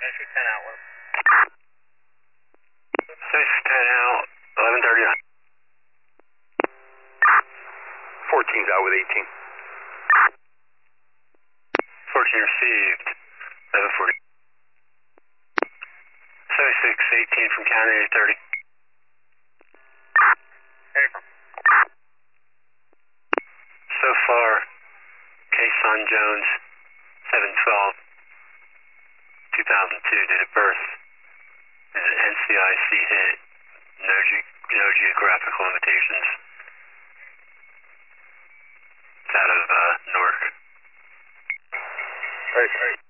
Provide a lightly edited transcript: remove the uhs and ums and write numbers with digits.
Entry 10 out. 610 out, 1139. 14's out with 18. 14 received, 1140. 7618 from counter 830. So far, Kason Jones, 712, 2002, date of birth. Is an NCIC hit. No geographical limitations. It's out of Newark. Right.